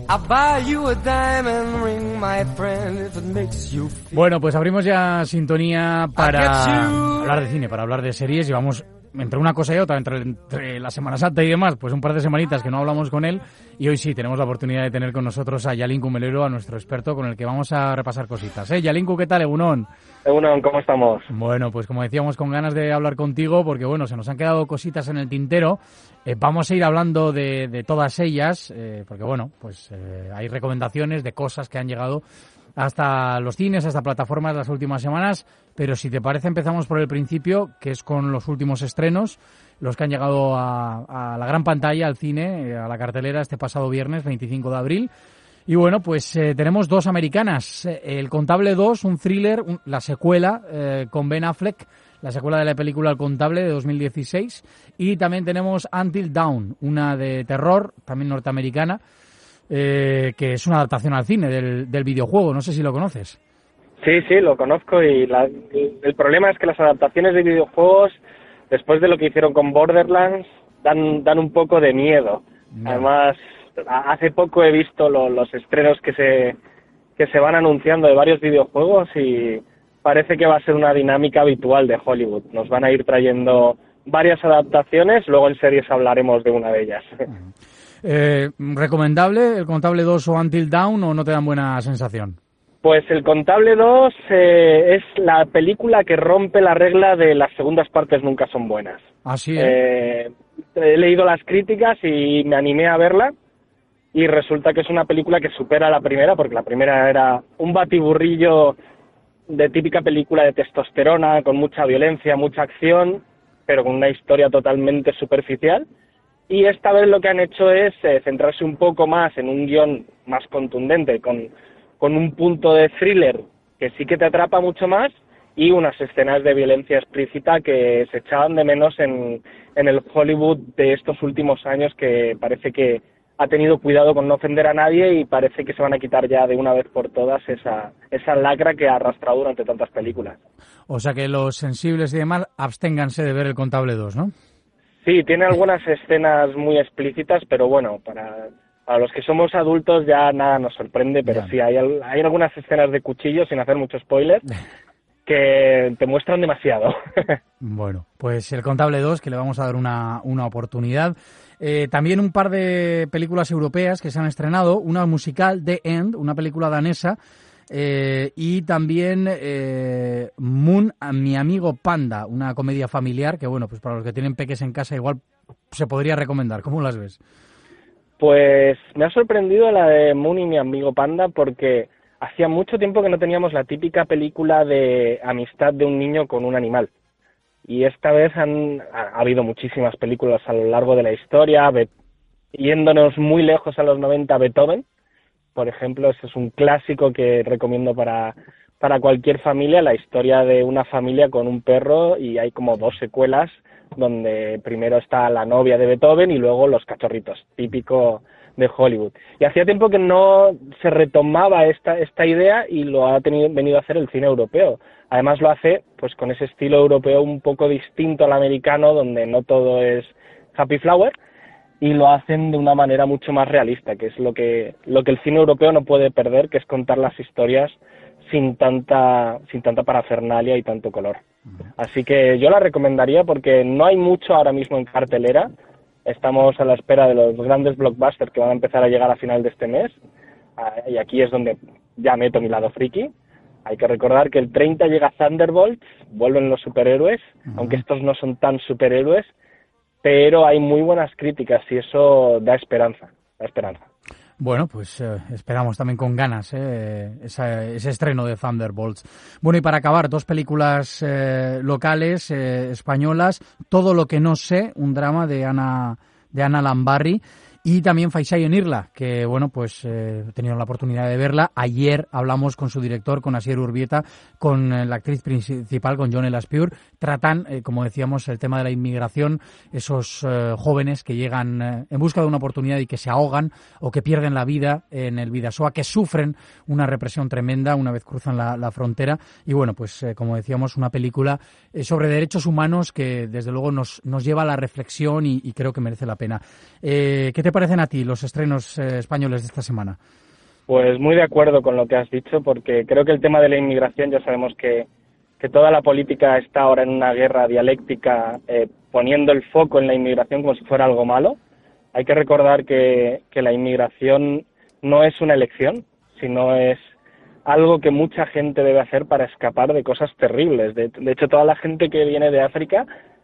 Bueno, pues abrimos ya sintonía para hablar de cine, para hablar de series, y vamos entre una cosa y otra, entre la Semana Santa y demás, pues un par de semanitas que no hablamos con él, y hoy sí tenemos la oportunidad de tener con nosotros a Yalinku Melero, a nuestro experto, con el que vamos a repasar cositas. Yalinku, ¿qué tal, Egunon? Egunon, ¿cómo estamos? Bueno, pues como decíamos, con ganas de hablar contigo, porque bueno, se nos han quedado cositas en el tintero. Vamos a ir hablando de todas ellas, porque bueno, pues hay recomendaciones de cosas que han llegado hasta los cines, hasta plataformas las últimas semanas, pero si te parece empezamos por el principio, que es con los últimos estrenos, los que han llegado a la gran pantalla, al cine, a la cartelera este pasado viernes, 25 de abril. Y bueno, pues tenemos dos americanas, El Contable 2, un thriller, la secuela con Ben Affleck, la secuela de la película El Contable de 2016, y también tenemos Until Dawn, una de terror, también norteamericana, que es una adaptación al cine del videojuego, no sé si lo conoces. Sí, lo conozco, y el problema es que las adaptaciones de videojuegos, después de lo que hicieron con Borderlands, dan un poco de miedo. No. Además, hace poco he visto los estrenos que se van anunciando de varios videojuegos y parece que va a ser una dinámica habitual de Hollywood. Nos van a ir trayendo varias adaptaciones, luego en series hablaremos de una de ellas. ¿Recomendable El Contable 2 o Until Dawn, o no te dan buena sensación? Pues El Contable 2 es la película que rompe la regla de las segundas partes nunca son buenas. Así He leído las críticas y me animé a verla, y resulta que es una película que supera la primera, porque la primera era un batiburrillo de típica película de testosterona, con mucha violencia, mucha acción, pero con una historia totalmente superficial. Y esta vez lo que han hecho es centrarse un poco más en un guión más contundente, con un punto de thriller que sí que te atrapa mucho más, y unas escenas de violencia explícita que se echaban de menos en el Hollywood de estos últimos años, que parece que ha tenido cuidado con no ofender a nadie, y parece que se van a quitar ya de una vez por todas esa lacra que ha arrastrado durante tantas películas. O sea que los sensibles y demás, absténganse de ver El Contable 2, ¿no? Sí, tiene algunas escenas muy explícitas, pero bueno, para los que somos adultos ya nada nos sorprende, pero ya. Sí, hay algunas escenas de cuchillo, sin hacer mucho spoiler, que te muestran demasiado. Bueno, pues El Contable 2, que le vamos a dar una oportunidad. También un par de películas europeas que se han estrenado, una musical, The End, una película danesa, y también Moon, mi amigo Panda, una comedia familiar que, bueno, pues para los que tienen peques en casa igual se podría recomendar. ¿Cómo las ves? Pues me ha sorprendido la de Moon y mi amigo Panda, porque hacía mucho tiempo que no teníamos la típica película de amistad de un niño con un animal. Y esta vez ha habido muchísimas películas a lo largo de la historia, yéndonos muy lejos a los 90, Beethoven, por ejemplo, ese es un clásico que recomiendo para cualquier familia, la historia de una familia con un perro, y hay como 2 secuelas, donde primero está la novia de Beethoven y luego los cachorritos, típico de Hollywood. Y hacía tiempo que no se retomaba esta idea, y lo ha venido a hacer el cine europeo. Además lo hace pues con ese estilo europeo un poco distinto al americano, donde no todo es happy flower, y lo hacen de una manera mucho más realista, que es lo que el cine europeo no puede perder, que es contar las historias sin tanta parafernalia y tanto color. Así que yo la recomendaría, porque no hay mucho ahora mismo en cartelera. Estamos a la espera de los grandes blockbusters que van a empezar a llegar a final de este mes, y aquí es donde ya meto mi lado friki. Hay que recordar que el 30 llega Thunderbolts, vuelven los superhéroes, aunque estos no son tan superhéroes, pero hay muy buenas críticas y eso da esperanza. Bueno, pues esperamos también con ganas ese estreno de Thunderbolts. Bueno, y para acabar, 2 películas locales, españolas, Todo lo que no sé, un drama de Ana Lambarri, y también Faisai en Irla, que bueno, pues he tenido la oportunidad de verla. Ayer hablamos con su director, con Asier Urbieta, con la actriz principal, con Jon Elaspure. Tratan, como decíamos, el tema de la inmigración, esos jóvenes que llegan en busca de una oportunidad y que se ahogan o que pierden la vida en el Bidasoa, que sufren una represión tremenda una vez cruzan la frontera. Y bueno, pues como decíamos, una película sobre derechos humanos que desde luego nos lleva a la reflexión y creo que merece la pena. ¿Qué te parecen a ti los estrenos españoles de esta semana? Pues muy de acuerdo con lo que has dicho, porque creo que el tema de la inmigración, ya sabemos que toda la política está ahora en una guerra dialéctica, poniendo el foco en la inmigración como si fuera algo malo. Hay que recordar que la inmigración no es una elección, sino es algo que mucha gente debe hacer para escapar de cosas terribles. De hecho, toda la gente que viene de África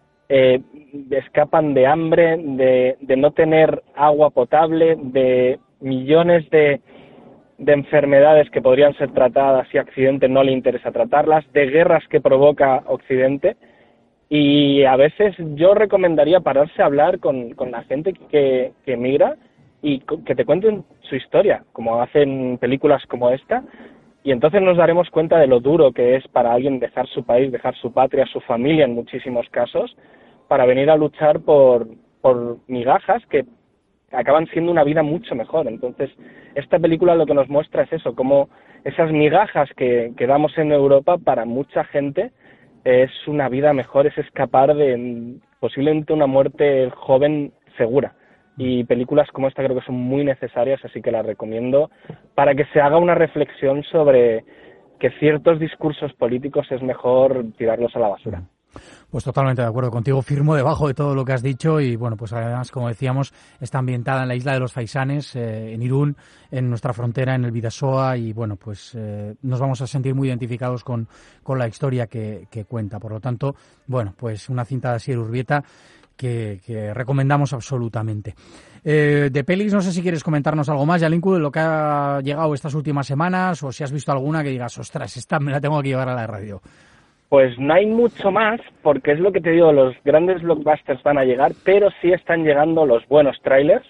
escapan de hambre, de no tener agua potable, de millones de enfermedades que podrían ser tratadas si a Occidente no le interesa tratarlas, de guerras que provoca Occidente. Y a veces yo recomendaría pararse a hablar con la gente que emigra y que te cuenten su historia, como hacen películas como esta, y entonces nos daremos cuenta de lo duro que es para alguien dejar su país, dejar su patria, su familia en muchísimos casos, para venir a luchar por migajas que acaban siendo una vida mucho mejor. Entonces, esta película lo que nos muestra es eso, como esas migajas que damos en Europa, para mucha gente es una vida mejor, es escapar de posiblemente una muerte joven segura. Y películas como esta creo que son muy necesarias, así que las recomiendo para que se haga una reflexión sobre que ciertos discursos políticos es mejor tirarlos a la basura. Pues totalmente de acuerdo contigo, firmo debajo de todo lo que has dicho y bueno, pues además, como decíamos, está ambientada en la isla de los Faisanes, en Irún, en nuestra frontera, en el Bidasoa, y bueno, pues nos vamos a sentir muy identificados con la historia que cuenta. Por lo tanto, bueno, pues una cinta de Asier Urbieta que recomendamos absolutamente. De pelis, no sé si quieres comentarnos algo más, Yalinku, de lo que ha llegado estas últimas semanas, o si has visto alguna que digas, ostras, esta me la tengo que llevar a la radio. Pues no hay mucho más, porque es lo que te digo, los grandes blockbusters van a llegar, pero sí están llegando los buenos trailers.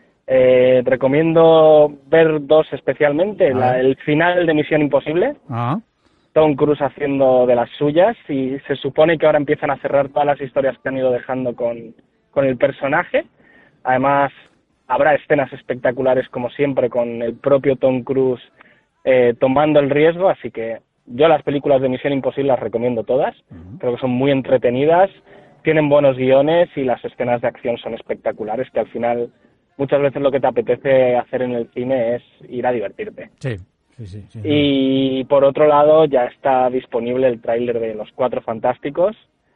Recomiendo ver dos especialmente, el final de Misión Imposible, Tom Cruise haciendo de las suyas, y se supone que ahora empiezan a cerrar todas las historias que han ido dejando con el personaje. Además, habrá escenas espectaculares como siempre con el propio Tom Cruise tomando el riesgo, así que yo las películas de Misión Imposible las recomiendo todas. Creo que son muy entretenidas, tienen buenos guiones y las escenas de acción son espectaculares, que al final muchas veces lo que te apetece hacer en el cine es ir a divertirte. Sí. Y por otro lado ya está disponible el tráiler de Los Cuatro Fantásticos.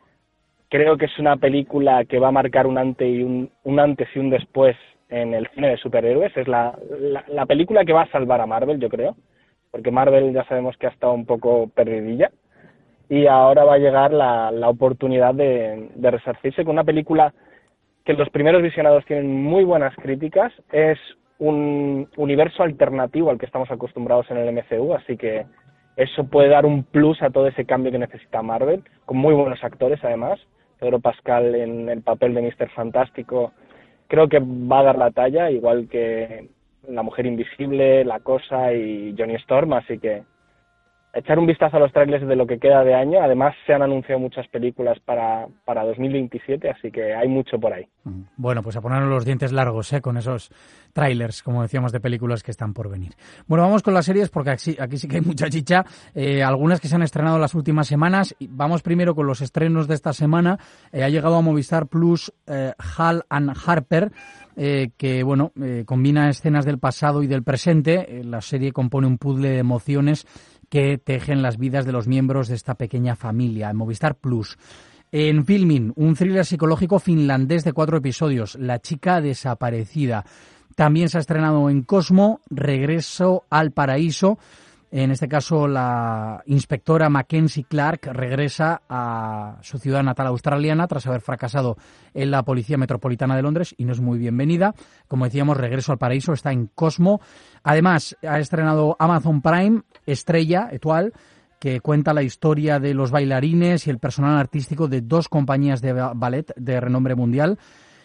Creo que es una película que va a marcar un antes y un después en el cine de superhéroes. Es la película que va a salvar a Marvel, yo creo, porque Marvel ya sabemos que ha estado un poco perdidilla, y ahora va a llegar la oportunidad de resarcirse con una película que los primeros visionados tienen muy buenas críticas. Es un universo alternativo al que estamos acostumbrados en el MCU, así que eso puede dar un plus a todo ese cambio que necesita Marvel, con muy buenos actores además. Pedro Pascal en el papel de Mr. Fantástico creo que va a dar la talla, igual que La Mujer Invisible, La Cosa y Johnny Storm, así que echar un vistazo a los trailers de lo que queda de año. Además, se han anunciado muchas películas para 2027, así que hay mucho por ahí. Bueno, pues a ponernos los dientes largos, con esos trailers, como decíamos, de películas que están por venir. Bueno, vamos con las series, porque aquí sí que hay mucha chicha, algunas que se han estrenado las últimas semanas. Vamos primero con los estrenos de esta semana. Ha llegado a Movistar Plus Hal and Harper, que bueno, combina escenas del pasado y del presente. La serie compone un puzzle de emociones que tejen las vidas de los miembros de esta pequeña familia, en Movistar Plus. En Filmin, un thriller psicológico finlandés de 4 episodios, La chica desaparecida. También se ha estrenado en Cosmo, Regreso al paraíso. En este caso, la inspectora Mackenzie Clark regresa a su ciudad natal australiana tras haber fracasado en la Policía Metropolitana de Londres y no es muy bienvenida. Como decíamos, Regreso al paraíso está en Cosmo. Además, ha estrenado Amazon Prime Estrella, Etoile, que cuenta la historia de los bailarines y el personal artístico de 2 compañías de ballet de renombre mundial.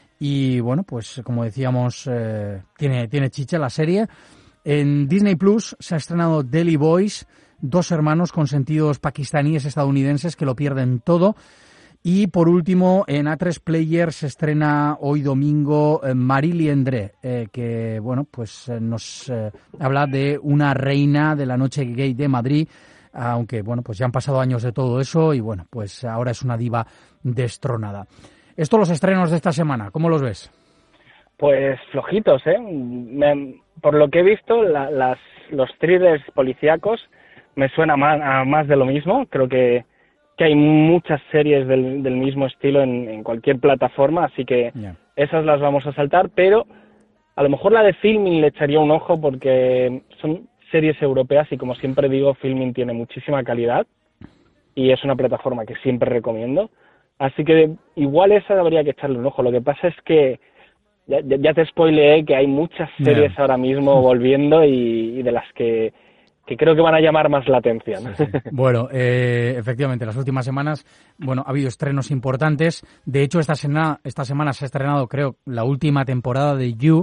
Y bueno, pues como decíamos, tiene chicha la serie. En Disney Plus se ha estrenado Delhi Boys, 2 hermanos consentidos pakistaníes estadounidenses que lo pierden todo. Y por último, en A3 Player se estrena hoy domingo Marie Liendre, que bueno, pues nos habla de una reina de la noche gay de Madrid, aunque bueno, pues ya han pasado años de todo eso y bueno, pues ahora es una diva destronada. Estos los estrenos de esta semana, ¿cómo los ves? Pues flojitos, ¿eh? Por lo que he visto, los thrillers policíacos me suena a más de lo mismo. Creo que hay muchas series del mismo estilo en cualquier plataforma, así que esas las vamos a saltar, pero a lo mejor la de Filmin le echaría un ojo porque son series europeas y, como siempre digo, Filmin tiene muchísima calidad y es una plataforma que siempre recomiendo. Así que igual esa habría que echarle un ojo. Lo que pasa es que ya te spoileé que hay muchas series ahora mismo volviendo y de las que creo que van a llamar más la atención. Sí. Bueno, efectivamente, las últimas semanas, ha habido estrenos importantes. De hecho, esta semana se ha estrenado, creo, la última temporada de You.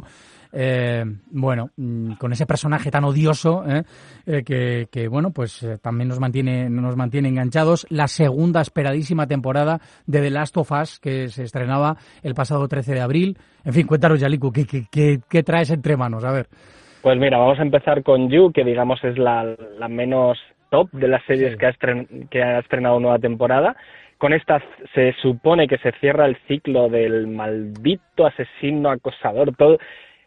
Con ese personaje tan odioso que también nos mantiene enganchados. La segunda esperadísima temporada de The Last of Us, que se estrenaba el pasado 13 de abril. En fin, cuéntanos, Yaliku, ¿qué traes entre manos? A ver. Pues mira, vamos a empezar con You, que digamos es la menos top de las series que ha estrenado nueva temporada. Con esta se supone que se cierra el ciclo del maldito asesino acosador. Todo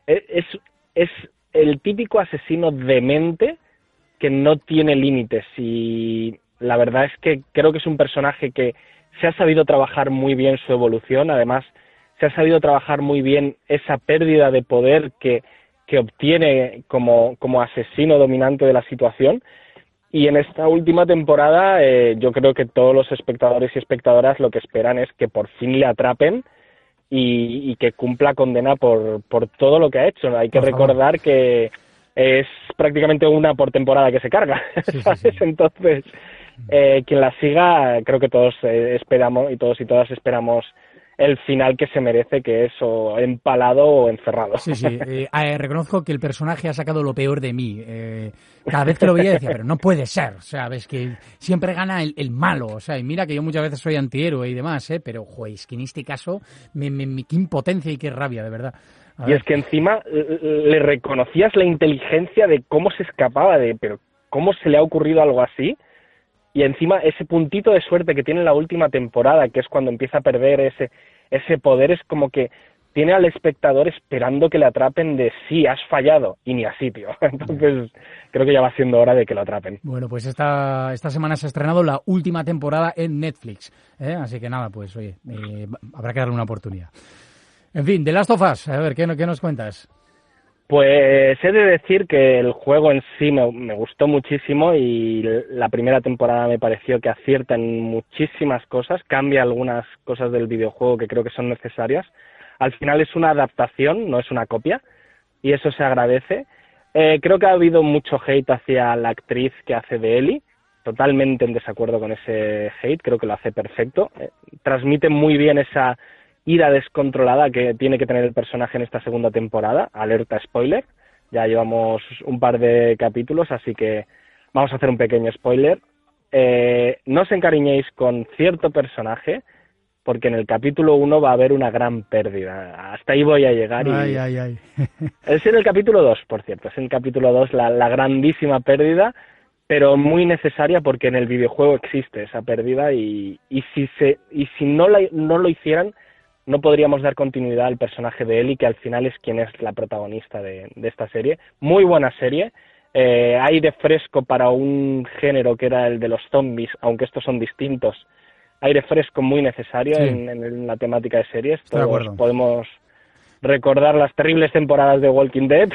es el típico asesino demente que no tiene límites, y la verdad es que creo que es un personaje que se ha sabido trabajar muy bien su evolución. Además, se ha sabido trabajar muy bien esa pérdida de poder que obtiene como asesino dominante de la situación. Y en esta última temporada yo creo que todos los espectadores y espectadoras lo que esperan es que por fin le atrapen y que cumpla condena por todo lo que ha hecho. Hay que recordar que es prácticamente una por temporada que se carga, ¿sabes? Sí. Entonces, quien la siga, creo que todos esperamos, y todos y todas esperamos el final que se merece, que es o empalado o encerrado. Sí. Reconozco que el personaje ha sacado lo peor de mí. Cada vez que lo veía decía, pero no puede ser. O sea, ves que siempre gana el malo. O sea, y mira que yo muchas veces soy antihéroe y demás, pero, joder, es que en este caso, qué impotencia y qué rabia, de verdad. Y es que encima le reconocías la inteligencia de cómo se escapaba, pero cómo se le ha ocurrido algo así. Y encima ese puntito de suerte que tiene en la última temporada, que es cuando empieza a perder ese poder, es como que tiene al espectador esperando que le atrapen de sí, has fallado, y ni así, tío. Entonces creo que ya va siendo hora de que lo atrapen. Bueno, pues esta semana se ha estrenado la última temporada en Netflix, así que nada, pues oye, habrá que darle una oportunidad. En fin, The Last of Us, a ver, ¿qué nos cuentas? Pues he de decir que el juego en sí me gustó muchísimo, y la primera temporada me pareció que acierta en muchísimas cosas, cambia algunas cosas del videojuego que creo que son necesarias. Al final es una adaptación, no es una copia, y eso se agradece. Creo que ha habido mucho hate hacia la actriz que hace de Ellie, totalmente en desacuerdo con ese hate, creo que lo hace perfecto. Transmite muy bien esa ira descontrolada que tiene que tener el personaje en esta segunda temporada. Alerta spoiler, ya llevamos un par de capítulos, así que vamos a hacer un pequeño spoiler. No os encariñéis con cierto personaje, porque en el capítulo 1 va a haber una gran pérdida. Hasta ahí voy a llegar. Ay. Es en el capítulo 2, por cierto, es en el capítulo 2 la grandísima pérdida, pero muy necesaria, porque en el videojuego existe esa pérdida, y si no lo hicieran, no podríamos dar continuidad al personaje de Ellie, que al final es quien es la protagonista de esta serie. Muy buena serie, aire fresco para un género que era el de los zombies, aunque estos son distintos. Aire fresco muy necesario en la temática de series. Todos podemos recordar las terribles temporadas de Walking Dead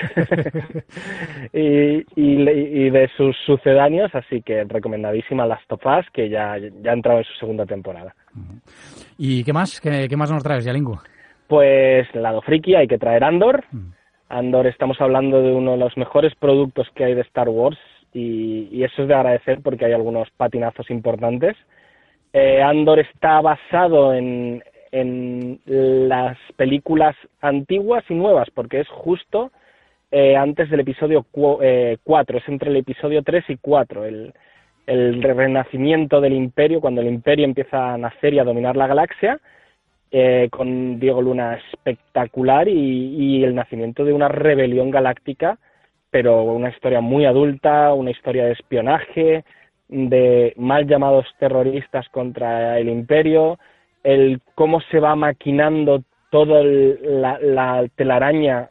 y de sus sucedáneos, así que recomendadísima Last of Us, que ya ha entrado en su segunda temporada. ¿Y qué más? ¿Qué más nos traes, Yalingo? Pues lado friki, hay que traer Andor. Andor, estamos hablando de uno de los mejores productos que hay de Star Wars, y eso es de agradecer, porque hay algunos patinazos importantes. Andor está basado en las películas antiguas y nuevas, porque es justo antes del episodio 4, es entre el episodio 3 y 4, el renacimiento del Imperio, cuando el Imperio empieza a nacer y a dominar la galaxia, con Diego Luna espectacular, y el nacimiento de una rebelión galáctica, pero una historia muy adulta, una historia de espionaje, de mal llamados terroristas contra el Imperio, el cómo se va maquinando toda la telaraña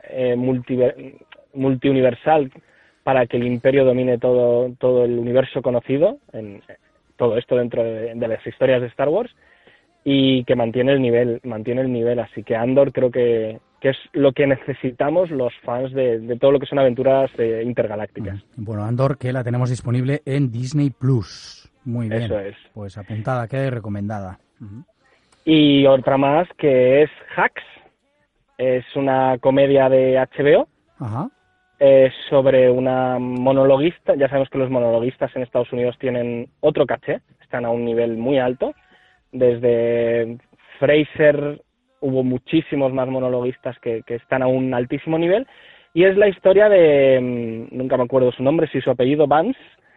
multiuniversal para que el Imperio domine todo el universo conocido, en todo esto dentro de las historias de Star Wars, y que mantiene el nivel. Así que Andor creo que es lo que necesitamos los fans de todo lo que son aventuras intergalácticas. Bueno, Andor, que la tenemos disponible en Disney Plus. Muy bien. Eso es. Pues apuntada, queda y recomendada. Y otra más que es Hacks. Es una comedia de HBO. Ajá. Sobre una monologuista. Ya sabemos que los monologuistas en Estados Unidos tienen otro caché, están a un nivel muy alto. Desde Fraser hubo muchísimos más monologuistas que están a un altísimo nivel, y es la historia de, nunca me acuerdo su nombre, si su apellido Vance,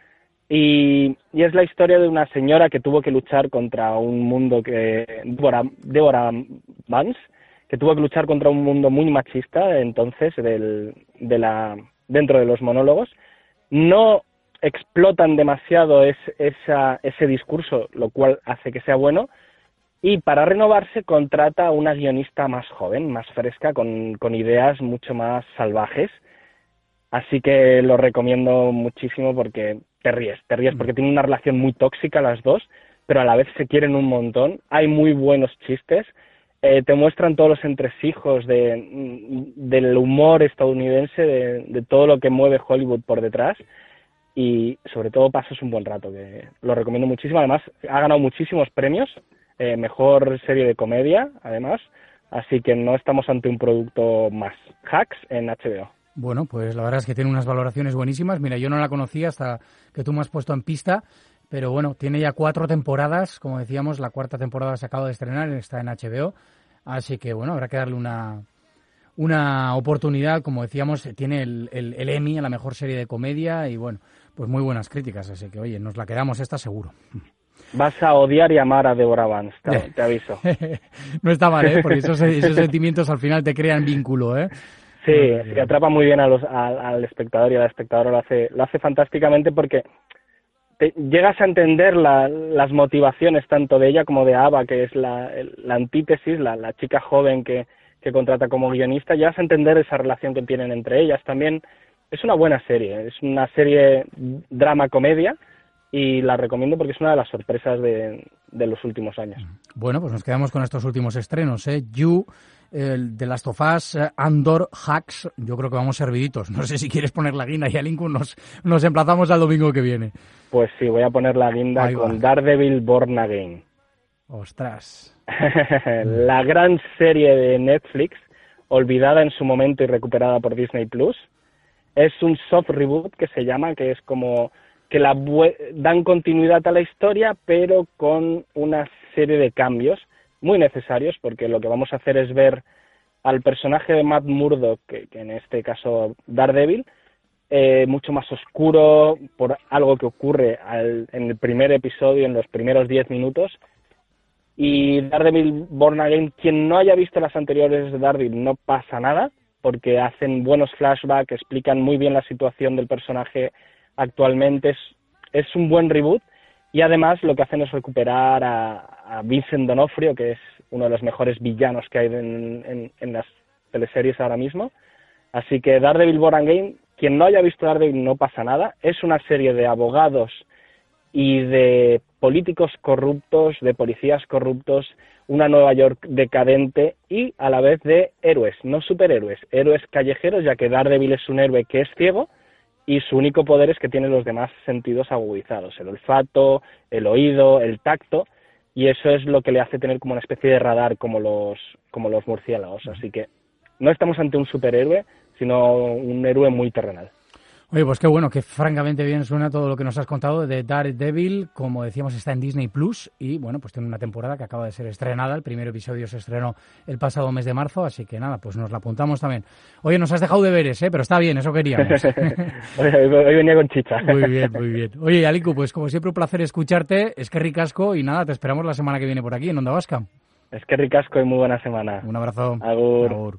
y es la historia de una señora que tuvo que luchar contra un mundo Deborah Vance, que tuvo que luchar contra un mundo muy machista entonces dentro de los monólogos. No explotan demasiado ese discurso, lo cual hace que sea bueno, y para renovarse contrata a una guionista más joven, más fresca, con ideas mucho más salvajes. Así que lo recomiendo muchísimo porque te ríes porque tienen una relación muy tóxica las dos, pero a la vez se quieren un montón. Hay muy buenos chistes, te muestran todos los entresijos del humor estadounidense, de todo lo que mueve Hollywood por detrás, y sobre todo pasas un buen rato, que lo recomiendo muchísimo. Además, ha ganado muchísimos premios, mejor serie de comedia, además, así que no estamos ante un producto más. Hacks en HBO. Bueno, pues la verdad es que tiene unas valoraciones buenísimas. Mira, yo no la conocía hasta que tú me has puesto en pista, pero bueno, tiene ya 4 temporadas, como decíamos, la 4ª temporada se acaba de estrenar, está en HBO, así que bueno, habrá que darle una oportunidad. Como decíamos, tiene el Emmy a la mejor serie de comedia y bueno, pues muy buenas críticas, así que oye, nos la quedamos esta seguro. Vas a odiar y amar a Deborah Vance, te aviso. No está mal, porque esos sentimientos al final te crean vínculo, ¿eh? Sí, que atrapa muy bien al espectador, y a la espectadora lo hace fantásticamente, porque llegas a entender las motivaciones tanto de ella como de Ava, que es la antítesis, la chica joven que contrata como guionista. Llegas a entender esa relación que tienen entre ellas. También es una buena serie, es una serie drama-comedia, y la recomiendo porque es una de las sorpresas de los últimos años. Bueno, pues nos quedamos con estos últimos estrenos, You, The Last of Us, Andor, Hacks. Yo creo que vamos serviditos. No sé si quieres poner la guinda, y a Lincoln nos emplazamos al domingo que viene. Pues sí, voy a poner la guinda con Daredevil Born Again. ¡Ostras! La gran serie de Netflix, olvidada en su momento y recuperada por Disney Plus. Es un soft reboot que se llama, que es como que dan continuidad a la historia, pero con una serie de cambios muy necesarios, porque lo que vamos a hacer es ver al personaje de Matt Murdock, que en este caso Daredevil, mucho más oscuro por algo que ocurre en el primer episodio, en los primeros 10 minutos. Y Daredevil Born Again, quien no haya visto las anteriores de Daredevil, no pasa nada, porque hacen buenos flashbacks, explican muy bien la situación del personaje actualmente. Es un buen reboot, y además lo que hacen es recuperar a Vincent D'Onofrio, que es uno de los mejores villanos que hay en las teleseries ahora mismo. Así que Daredevil Born Again, quien no haya visto Daredevil, no pasa nada. Es una serie de abogados y de políticos corruptos, de policías corruptos, una Nueva York decadente, y a la vez de héroes, no superhéroes, héroes callejeros, ya que Daredevil es un héroe que es ciego, y su único poder es que tiene los demás sentidos agudizados, el olfato, el oído, el tacto, y eso es lo que le hace tener como una especie de radar como los murciélagos. Así que no estamos ante un superhéroe, sino un héroe muy terrenal. Oye, pues qué bueno, que francamente bien suena todo lo que nos has contado de Daredevil. Como decíamos, está en Disney Plus y, bueno, pues tiene una temporada que acaba de ser estrenada. El primer episodio se estrenó el pasado mes de marzo, así que nada, pues nos la apuntamos también. Oye, nos has dejado deberes, pero está bien, eso queríamos. Hoy venía con chicha. Muy bien, muy bien. Oye, Aliku, pues como siempre un placer escucharte, es que ricasco, y nada, te esperamos la semana que viene por aquí, en Onda Vasca. Es que ricasco y muy buena semana. Un abrazo. Agur. Agur.